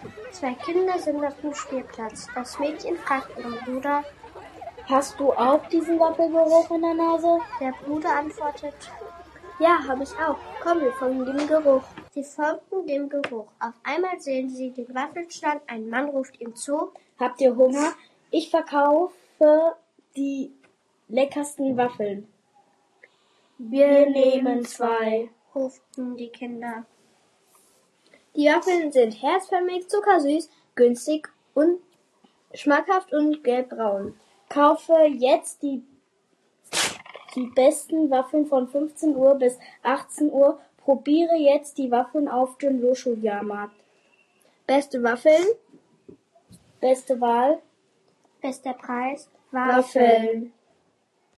Zwei Kinder sind auf dem Spielplatz. Das Mädchen fragt ihren Bruder. Hast du auch diesen Waffelgeruch in der Nase? Der Bruder antwortet. Ja, habe ich auch. Komm, wir folgen dem Geruch. Sie folgten dem Geruch. Auf einmal sehen sie den Waffelstand. Ein Mann ruft ihm zu. Habt ihr Hunger? Ich verkaufe die leckersten Waffeln. Wir nehmen 2, ruften die Kinder. Die Waffeln sind herzförmig, zuckersüß, günstig und schmackhaft und gelbbraun. Kaufe jetzt die besten Waffeln von 15 Uhr bis 18 Uhr. Probiere jetzt die Waffeln auf dem Loschow-Jahrmarkt. Beste Waffeln? Beste Wahl? Bester Preis? Waffeln.